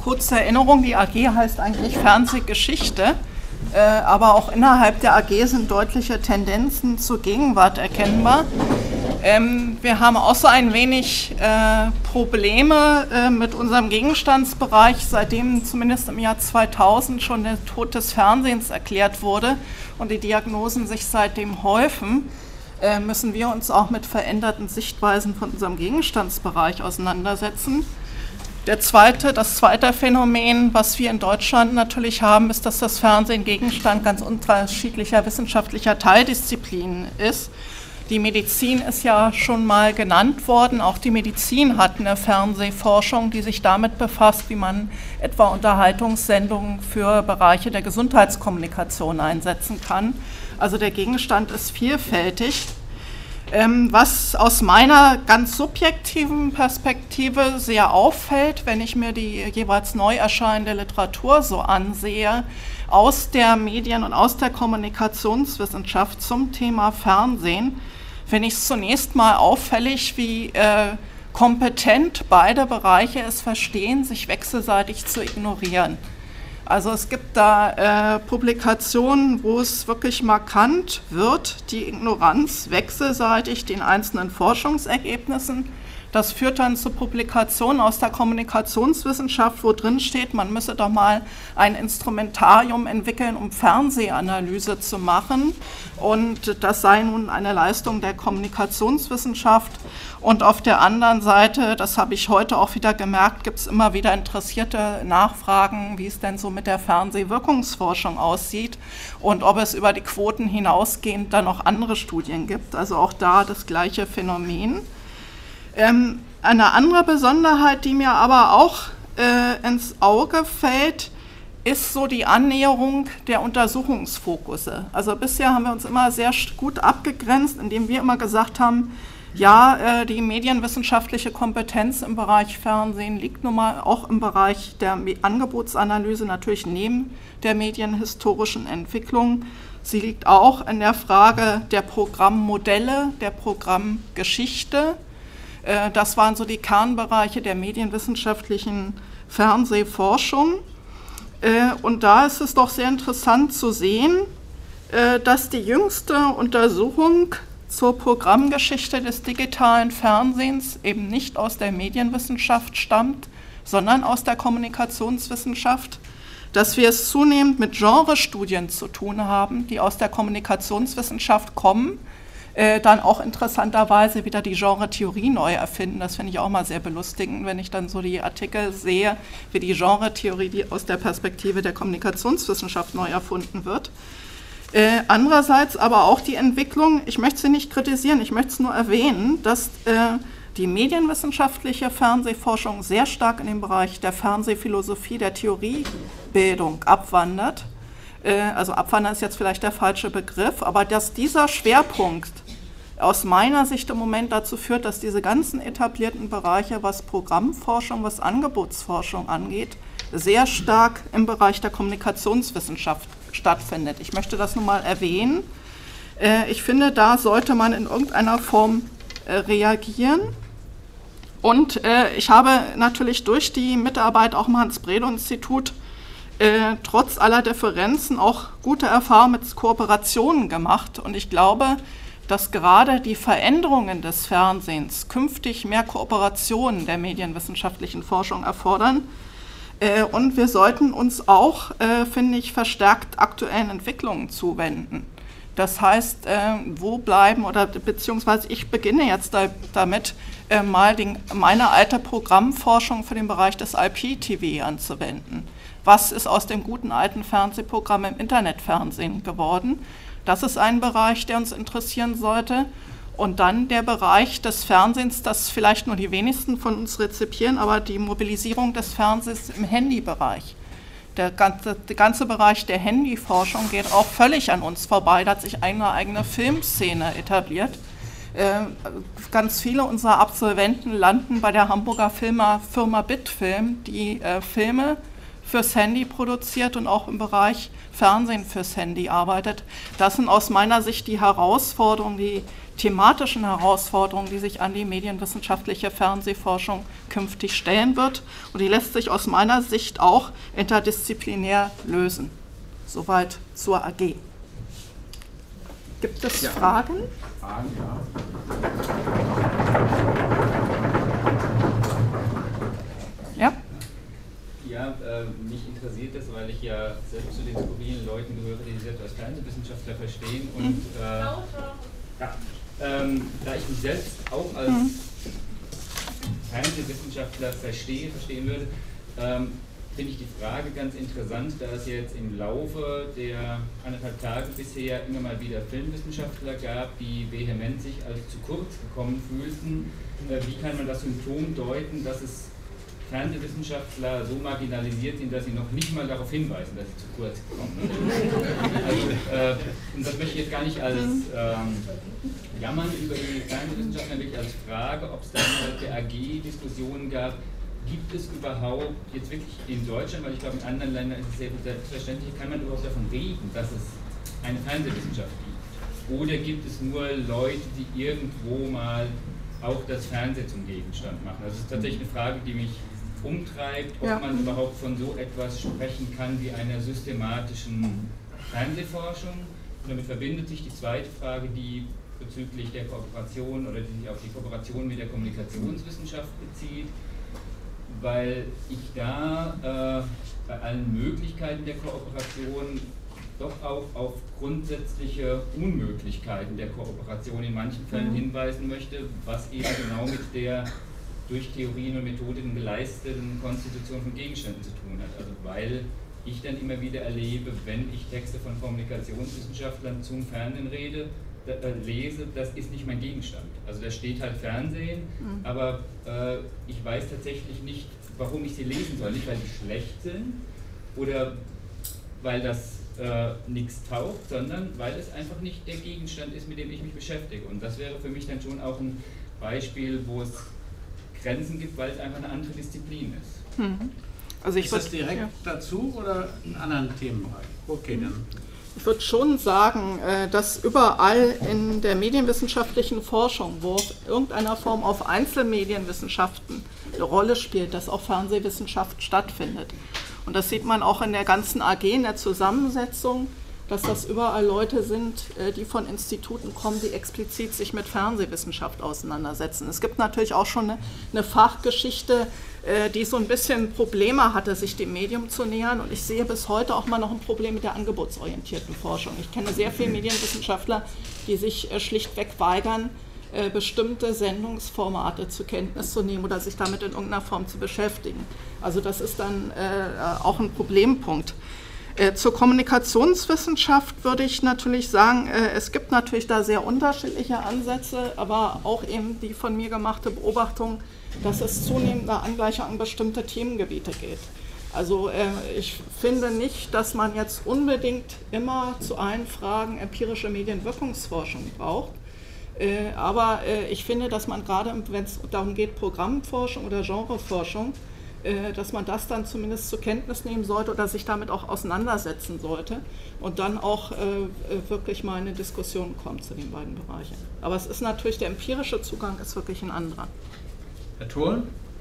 Kurze Erinnerung, die AG heißt eigentlich Fernsehgeschichte, aber auch innerhalb der AG sind deutliche Tendenzen zur Gegenwart erkennbar. Wir haben auch so ein wenig Probleme mit unserem Gegenstandsbereich, seitdem zumindest im Jahr 2000 schon der Tod des Fernsehens erklärt wurde und die Diagnosen sich seitdem häufen, müssen wir uns auch mit veränderten Sichtweisen von unserem Gegenstandsbereich auseinandersetzen. Das zweite Phänomen, was wir in Deutschland natürlich haben, ist, dass das Fernsehen Gegenstand ganz unterschiedlicher wissenschaftlicher Teildisziplinen ist. Die Medizin ist ja schon mal genannt worden. Auch die Medizin hat eine Fernsehforschung, die sich damit befasst, wie man etwa Unterhaltungssendungen für Bereiche der Gesundheitskommunikation einsetzen kann. Also der Gegenstand ist vielfältig. Was aus meiner ganz subjektiven Perspektive sehr auffällt, wenn ich mir die jeweils neu erscheinende Literatur so ansehe, aus der Medien- und aus der Kommunikationswissenschaft zum Thema Fernsehen, finde ich es zunächst mal auffällig, wie kompetent beide Bereiche es verstehen, sich wechselseitig zu ignorieren. Also es gibt da Publikationen, wo es wirklich markant wird, die Ignoranz wechselseitig den einzelnen Forschungsergebnissen. Das führt dann zu Publikationen aus der Kommunikationswissenschaft, wo drin steht, man müsse doch mal ein Instrumentarium entwickeln, um Fernsehanalyse zu machen. Und das sei nun eine Leistung der Kommunikationswissenschaft. Und auf der anderen Seite, das habe ich heute auch wieder gemerkt, gibt es immer wieder interessierte Nachfragen, wie es denn so mit der Fernsehwirkungsforschung aussieht und ob es über die Quoten hinausgehend dann noch andere Studien gibt. Also auch da das gleiche Phänomen. Eine andere Besonderheit, die mir aber auch ins Auge fällt, ist so die Annäherung der Untersuchungsfokusse. Also bisher haben wir uns immer sehr gut abgegrenzt, indem wir immer gesagt haben, ja, die medienwissenschaftliche Kompetenz im Bereich Fernsehen liegt nun mal auch im Bereich der Angebotsanalyse, natürlich neben der medienhistorischen Entwicklung. Sie liegt auch in der Frage der Programmmodelle, der Programmgeschichte. Das waren so die Kernbereiche der medienwissenschaftlichen Fernsehforschung. Und da ist es doch sehr interessant zu sehen, dass die jüngste Untersuchung zur Programmgeschichte des digitalen Fernsehens eben nicht aus der Medienwissenschaft stammt, sondern aus der Kommunikationswissenschaft, dass wir es zunehmend mit Genrestudien zu tun haben, die aus der Kommunikationswissenschaft kommen, dann auch interessanterweise wieder die Genre-Theorie neu erfinden. Das finde ich auch mal sehr belustigend, wenn ich dann so die Artikel sehe, wie die Genre-Theorie, die aus der Perspektive der Kommunikationswissenschaft neu erfunden wird. Andererseits aber auch die Entwicklung, ich möchte sie nicht kritisieren, ich möchte es nur erwähnen, dass die medienwissenschaftliche Fernsehforschung sehr stark in den Bereich der Fernsehphilosophie, der Theoriebildung abwandert. Also abwandern ist jetzt vielleicht der falsche Begriff, aber dass dieser Schwerpunkt aus meiner Sicht im Moment dazu führt, dass diese ganzen etablierten Bereiche, was Programmforschung, was Angebotsforschung angeht, sehr stark im Bereich der Kommunikationswissenschaft stattfindet. Ich möchte das nun mal erwähnen. Ich finde, da sollte man in irgendeiner Form reagieren. Und ich habe natürlich durch die Mitarbeit auch im Hans-Bredow-Institut trotz aller Differenzen auch gute Erfahrungen mit Kooperationen gemacht. Und ich glaube, dass gerade die Veränderungen des Fernsehens künftig mehr Kooperationen der medienwissenschaftlichen Forschung erfordern. Und wir sollten uns auch, finde ich, verstärkt aktuellen Entwicklungen zuwenden. Das heißt, wo bleiben, oder beziehungsweise ich beginne jetzt damit, mal meine alte Programmforschung für den Bereich des IPTV anzuwenden. Was ist aus dem guten alten Fernsehprogramm im Internetfernsehen geworden? Das ist ein Bereich, der uns interessieren sollte. Und dann der Bereich des Fernsehens, das vielleicht nur die wenigsten von uns rezipieren, aber die Mobilisierung des Fernsehens im Handybereich. Der ganze Bereich der Handyforschung geht auch völlig an uns vorbei. Da hat sich eine eigene Filmszene etabliert. Ganz viele unserer Absolventen landen bei der Hamburger Firma Bitfilm, die Filme fürs Handy produziert und auch im Bereich Fernsehen fürs Handy arbeitet. Das sind aus meiner Sicht die Herausforderungen, die thematischen Herausforderungen, die sich an die medienwissenschaftliche Fernsehforschung künftig stellen wird. Und die lässt sich aus meiner Sicht auch interdisziplinär lösen. Soweit zur AG. Gibt es Fragen? Fragen, ja. Ja? Ja, mich interessiert das, weil ich ja selbst zu den skurrilen Leuten gehöre, die sich selbst als Fernsehwissenschaftler verstehen. Und da ich mich selbst auch als Fernsehwissenschaftler verstehen würde, finde ich die Frage ganz interessant, da es jetzt im Laufe der 1,5 Tage bisher immer mal wieder Filmwissenschaftler gab, die vehement sich als zu kurz gekommen fühlten. Wie kann man das Symptom deuten, dass es Fernsehwissenschaftler so marginalisiert sind, dass sie noch nicht mal darauf hinweisen, dass sie zu kurz kommen? Also, und das möchte ich jetzt gar nicht als Jammern über die Fernsehwissenschaftler, wirklich als Frage, ob es da innerhalb der AG Diskussionen gab. Gibt es überhaupt, jetzt wirklich in Deutschland, weil ich glaube in anderen Ländern ist es sehr selbstverständlich, kann man überhaupt davon reden, dass es eine Fernsehwissenschaft gibt? Oder gibt es nur Leute, die irgendwo mal auch das Fernsehen zum Gegenstand machen? Also es ist tatsächlich eine Frage, die mich umtreibt, ob man überhaupt von so etwas sprechen kann wie einer systematischen Fernsehforschung. Und damit verbindet sich die zweite Frage, die bezüglich der Kooperation oder die sich auf die Kooperation mit der Kommunikationswissenschaft bezieht, weil ich da bei allen Möglichkeiten der Kooperation doch auch auf grundsätzliche Unmöglichkeiten der Kooperation in manchen Fällen hinweisen möchte, was eben genau mit der durch Theorien und Methodiken geleisteten Konstitution von Gegenständen zu tun hat. Also weil ich dann immer wieder erlebe, wenn ich Texte von Kommunikationswissenschaftlern zum Fernsehen lese, das ist nicht mein Gegenstand. Also da steht halt Fernsehen, aber ich weiß tatsächlich nicht, warum ich sie lesen soll. Nicht, weil die schlecht sind oder weil das nichts taugt, sondern weil es einfach nicht der Gegenstand ist, mit dem ich mich beschäftige. Und das wäre für mich dann schon auch ein Beispiel, wo es Grenzen gibt, weil es einfach eine andere Disziplin ist. Also ist das direkt dazu oder in anderen Themenbereichen? Okay, dann. Ich würde schon sagen, dass überall in der medienwissenschaftlichen Forschung, wo irgendeiner Form auf Einzelmedienwissenschaften eine Rolle spielt, dass auch Fernsehwissenschaft stattfindet. Und das sieht man auch in der ganzen AG, in der Zusammensetzung, dass das überall Leute sind, die von Instituten kommen, die explizit sich mit Fernsehwissenschaft auseinandersetzen. Es gibt natürlich auch schon eine Fachgeschichte, die so ein bisschen Probleme hatte, sich dem Medium zu nähern. Und ich sehe bis heute auch mal noch ein Problem mit der angebotsorientierten Forschung. Ich kenne sehr viele Medienwissenschaftler, die sich schlichtweg weigern, bestimmte Sendungsformate zur Kenntnis zu nehmen oder sich damit in irgendeiner Form zu beschäftigen. Also das ist dann auch ein Problempunkt. Zur Kommunikationswissenschaft würde ich natürlich sagen, es gibt natürlich da sehr unterschiedliche Ansätze, aber auch eben die von mir gemachte Beobachtung, dass es zunehmend eine Angleichung an bestimmte Themengebiete geht. Also ich finde nicht, dass man jetzt unbedingt immer zu allen Fragen empirische Medienwirkungsforschung braucht. Aber ich finde, dass man gerade, wenn es darum geht, Programmforschung oder Genreforschung, dass man das dann zumindest zur Kenntnis nehmen sollte oder sich damit auch auseinandersetzen sollte und dann auch wirklich mal in eine Diskussion kommt zu den beiden Bereichen. Aber es ist natürlich, der empirische Zugang ist wirklich ein anderer. Herr Tholen?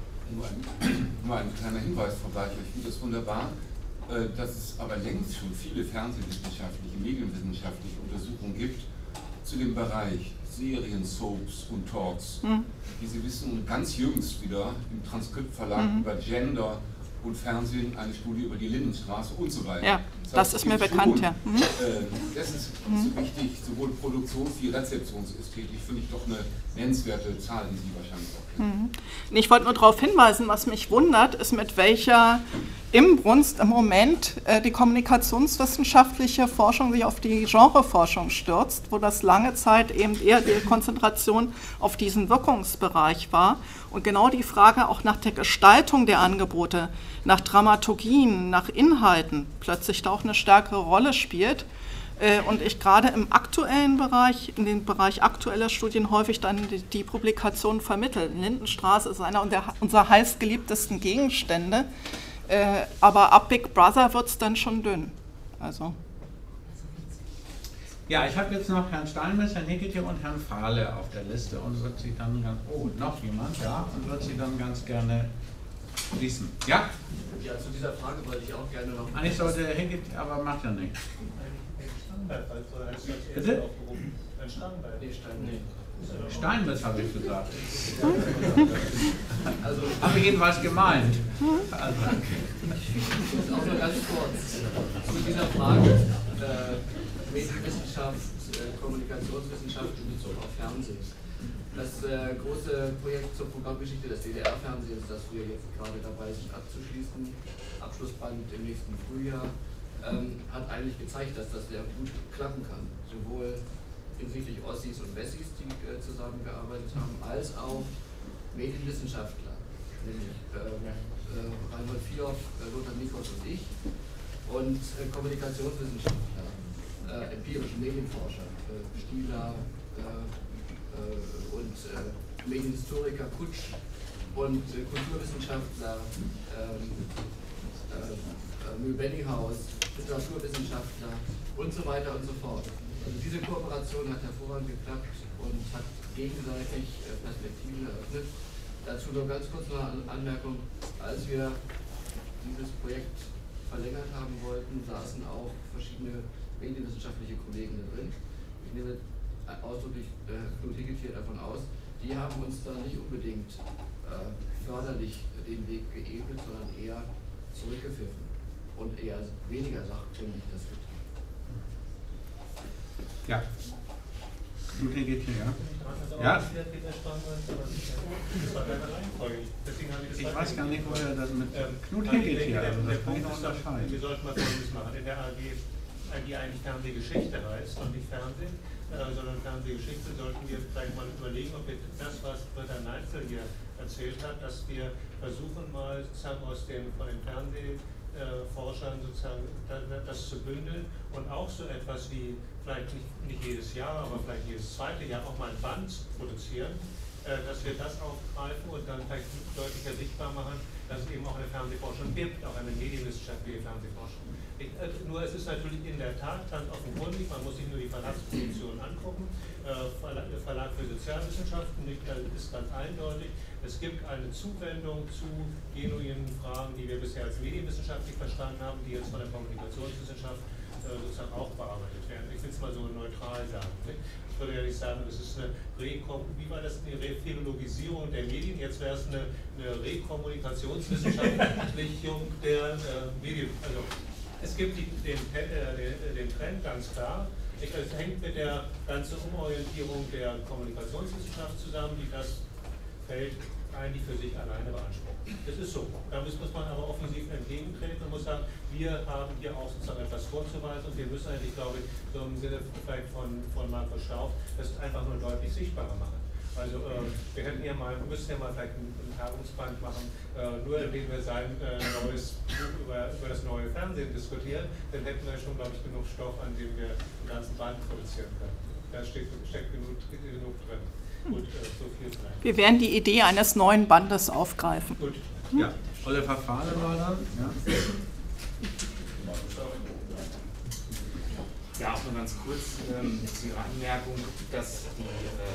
Nur ein kleiner Hinweis, Frau Bleicher. Ich finde es wunderbar, dass es aber längst schon viele fernsehwissenschaftliche, medienwissenschaftliche Untersuchungen gibt zu dem Bereich Serien, Soaps und Talks. Wie Sie wissen, ganz jüngst wieder im Transkriptverlag über Gender und Fernsehen eine Studie über die Lindenstraße und so weiter. Ja, das ist mir bekannt, ja. Das ist so wichtig, sowohl Produktions- wie Rezeptionsästhetik, finde ich doch eine nennenswerte Zahl, die Sie wahrscheinlich auch kennen. Ich wollte nur darauf hinweisen, was mich wundert, ist, mit welcher Inbrunst im Moment die kommunikationswissenschaftliche Forschung sich auf die Genreforschung stürzt, wo das lange Zeit eben eher die Konzentration auf diesen Wirkungsbereich war. Und genau die Frage auch nach der Gestaltung der Angebote, nach Dramaturgien, nach Inhalten plötzlich da auch eine stärkere Rolle spielt. Und ich gerade im aktuellen Bereich, in dem Bereich aktueller Studien häufig dann die Publikation vermittle. Lindenstraße ist einer unserer heißgeliebtesten Gegenstände. Aber ab Big Brother wird es dann schon dünn. Also. Ja, ich habe jetzt noch Herrn Steinmetz, Herrn Hicketier und Herrn Fahle auf der Liste und würde sie dann ganz, oh, noch jemand, ja, und würde sie dann ganz gerne schließen. Ja? Ja, zu dieser Frage wollte ich auch gerne noch... Eigentlich sollte Hicketier, aber macht ja nichts. Bitte? Ein Standbein. Nee, Steinmetz habe ich gesagt. Also, habe ich jedenfalls gemeint. Also. Auch nur ganz kurz zu dieser Frage Medienwissenschaft, Kommunikationswissenschaft in Bezug auf Fernsehen. Das große Projekt zur Programmgeschichte des DDR-Fernsehens, das wir jetzt gerade dabei sind abzuschließen, Abschlussband im nächsten Frühjahr, hat eigentlich gezeigt, dass das sehr gut klappen kann. Sowohl hinsichtlich Ossis und Wessis, die zusammengearbeitet haben, als auch Medienwissenschaftler, nämlich Reinhold Vioff, Lothar Nikos und ich, und Kommunikationswissenschaftler, empirische Medienforscher, Stieler und Medienhistoriker Kutsch und Kulturwissenschaftler Mühl-Benninghaus, Literaturwissenschaftler und so weiter und so fort. Also diese Kooperation hat hervorragend geklappt und hat gegenseitig Perspektiven eröffnet. Dazu nur ganz kurz eine Anmerkung: Als wir dieses Projekt verlängert haben wollten, saßen auch verschiedene medienwissenschaftliche Kollegen drin. Ich nehme ausdrücklich Knut Hicketier davon aus, die haben uns da nicht unbedingt förderlich den Weg geebnet, sondern eher zurückgepfiffen und eher weniger sachkundig das getan. Ja. Knut Hicketier, ja. Ja. Ich weiß gar nicht, wo er das mit Knut Hicketier, also das kann ich noch unterscheiden. Wir sollten mal Folgendes machen. In der AG, die eigentlich Fernsehgeschichte heißt und nicht Fernsehen, sondern Fernsehgeschichte, sollten wir vielleicht mal überlegen, ob wir das, was Britta Neitzel hier erzählt hat, dass wir versuchen mal sozusagen von den Fernsehforschern sozusagen das zu bündeln und auch so etwas wie vielleicht nicht jedes Jahr, aber vielleicht jedes zweite Jahr auch mal ein Band produzieren, dass wir das aufgreifen und dann vielleicht deutlicher sichtbar machen, dass es eben auch eine Fernsehforschung gibt, auch eine medienwissenschaftliche Fernsehforschung. Nur es ist natürlich in der Tat ganz offenkundig, man muss sich nur die Verlagsposition angucken. Verlag für Sozialwissenschaften ist ganz eindeutig. Es gibt eine Zuwendung zu genuinen Fragen, die wir bisher als medienwissenschaftlich verstanden haben, die jetzt von der Kommunikationswissenschaft sozusagen auch bearbeitet werden. Ich will es mal so neutral sagen. Ich würde ja nicht sagen, das ist eine Rephilologisierung der Medien, jetzt wäre es eine Rekommunikationswissenschaftlichung der Medien. Also, es gibt den Trend ganz klar. Es hängt mit der ganzen Umorientierung der Kommunikationswissenschaft zusammen, die das Feld eigentlich für sich alleine beansprucht. Das ist so. Da muss man aber offensiv entgegentreten und muss sagen, wir haben hier auch sozusagen etwas vorzuweisen und wir müssen eigentlich, glaube ich, so im Sinne vielleicht von Markus Stauf, das einfach nur deutlich sichtbarer machen. Also wir müssten ja mal vielleicht ein Tagungsband machen, nur indem wir sein neues Buch über das neue Fernsehen diskutieren, dann hätten wir schon, glaube ich, genug Stoff, an dem wir einen ganzen Band produzieren können. Da steckt genug drin. Gut, so viel vielleicht. Wir werden die Idee eines neuen Bandes aufgreifen. Gut, ja. Oliver Fahle war dann. Ja. Ja, auch nur ganz kurz zu Ihrer Anmerkung, dass die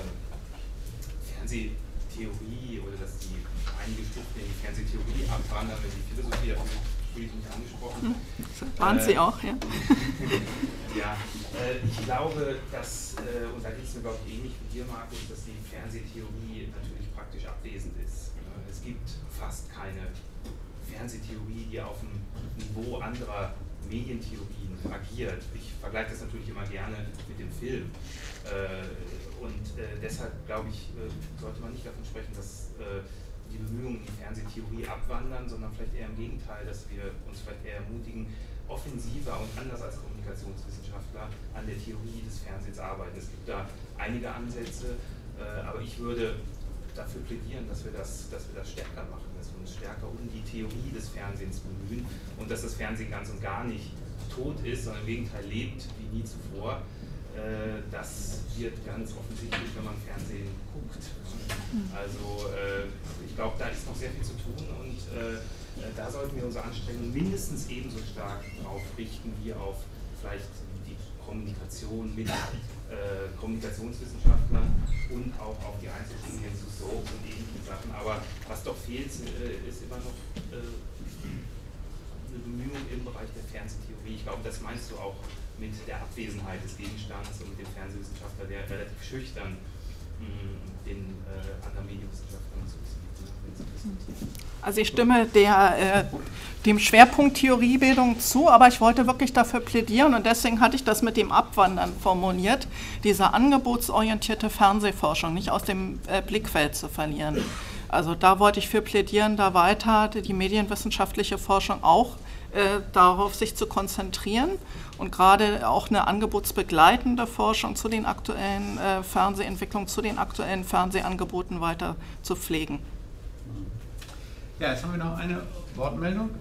Fernsehtheorie oder dass die einige Stücke in die Fernsehtheorie abwandern, wenn die Philosophie natürlich nicht angesprochen. Waren Sie auch, ja? Ja, ich glaube, dass, und da geht es mir glaube ich ähnlich wie dir, Markus, dass die Fernsehtheorie natürlich praktisch abwesend ist. Es gibt fast keine Fernsehtheorie, die auf dem Niveau anderer Medientheorien agiert. Ich vergleiche das natürlich immer gerne mit dem Film. Und deshalb glaube ich, sollte man nicht davon sprechen, dass die Bemühungen in die Fernsehtheorie abwandern, sondern vielleicht eher im Gegenteil, dass wir uns vielleicht eher ermutigen, offensiver und anders als Kommunikationswissenschaftler an der Theorie des Fernsehens arbeiten. Es gibt da einige Ansätze, aber ich würde dafür plädieren, dass wir das stärker machen, dass wir uns stärker um die Theorie des Fernsehens bemühen und dass das Fernsehen ganz und gar nicht tot ist, sondern im Gegenteil lebt wie nie zuvor. das wird ganz offensichtlich, wenn man Fernsehen guckt. Also ich glaube, da ist noch sehr viel zu tun und da sollten wir unsere Anstrengungen mindestens ebenso stark darauf richten wie auf vielleicht die Kommunikation mit Kommunikationswissenschaftlern und auch auf die Einzelstudien zu Soap und ähnlichen Sachen. Aber was doch fehlt, ist immer noch eine Bemühung im Bereich der Fernsehtheorie. Ich glaube, das meinst du auch mit der Abwesenheit des Gegenstands und mit dem Fernsehwissenschaftler, der relativ schüchtern den anderen Medienwissenschaftlern zu diskutieren. Also ich stimme dem Schwerpunkt Theoriebildung zu, aber ich wollte wirklich dafür plädieren und deswegen hatte ich das mit dem Abwandern formuliert, diese angebotsorientierte Fernsehforschung nicht aus dem Blickfeld zu verlieren. Also da wollte ich für plädieren, da weiter die medienwissenschaftliche Forschung auch darauf sich zu konzentrieren und gerade auch eine angebotsbegleitende Forschung zu den aktuellen Fernsehentwicklungen, zu den aktuellen Fernsehangeboten weiter zu pflegen. Ja, jetzt haben wir noch eine Wortmeldung.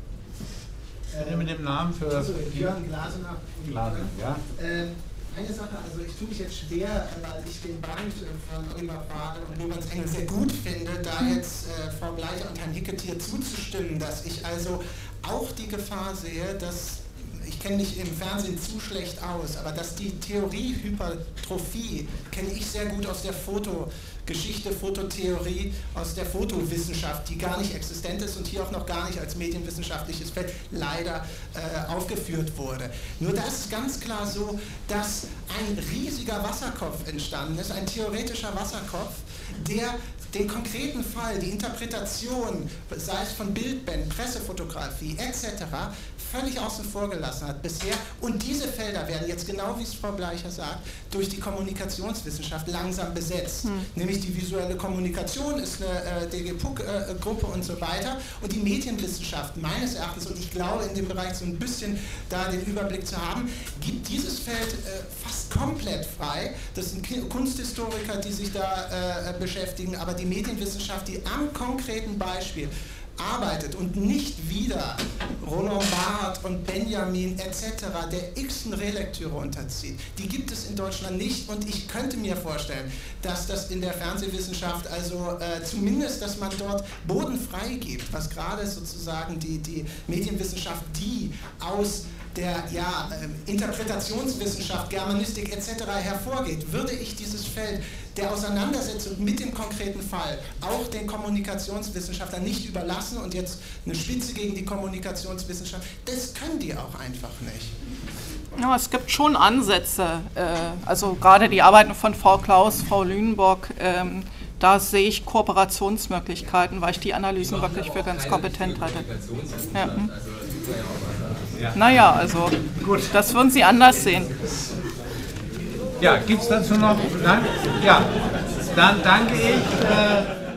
Mit dem Namen für... Also Jörn Glasener. Ja. Eine Sache, also ich tue mich jetzt schwer, weil ich den Band von Oliver Pfahl und Lorenz Engel sehr gut finde, da jetzt Frau Bleicher und Herrn Hicketier zuzustimmen, dass ich also auch die Gefahr sehe, dass, ich kenne mich im Fernsehen zu schlecht aus, aber dass die Theoriehypertrophie, kenne ich sehr gut aus der Fotogeschichte, Fototheorie, aus der Fotowissenschaft, die gar nicht existent ist und hier auch noch gar nicht als medienwissenschaftliches Feld leider aufgeführt wurde. Nur da ist ganz klar so, dass ein riesiger Wasserkopf entstanden ist, ein theoretischer Wasserkopf, der den konkreten Fall, die Interpretation, sei es von Bildbänden, Pressefotografie etc., völlig außen vor gelassen hat bisher. Und diese Felder werden jetzt, genau wie es Frau Bleicher sagt, durch die Kommunikationswissenschaft langsam besetzt. Nämlich die visuelle Kommunikation ist eine DG-Puck-Gruppe und so weiter. Und die Medienwissenschaft meines Erachtens, und ich glaube in dem Bereich so ein bisschen da den Überblick zu haben, gibt dieses Feld fast komplett frei. Das sind Kunsthistoriker, die sich da beschäftigen, aber die Medienwissenschaft, die am konkreten Beispiel arbeitet und nicht wieder Roland Barthes und Benjamin etc. der x-ten Relektüre unterzieht. Die gibt es in Deutschland nicht und ich könnte mir vorstellen, dass das in der Fernsehwissenschaft, also zumindest, dass man dort Boden freigibt, was gerade sozusagen die Medienwissenschaft, die aus der Interpretationswissenschaft, Germanistik etc. hervorgeht, würde ich dieses Feld der Auseinandersetzung mit dem konkreten Fall auch den Kommunikationswissenschaftlern nicht überlassen und jetzt eine Spitze gegen die Kommunikationswissenschaft, das können die auch einfach nicht. Ja, es gibt schon Ansätze, also gerade die Arbeiten von Frau Klaus, Frau Lünenburg, da sehe ich Kooperationsmöglichkeiten, weil ich die Analysen wirklich für ganz kompetent halte. Ja. Ja. Naja, also gut, das würden Sie anders sehen. Ja, gibt es dazu noch? Nein? Ja, dann danke ich.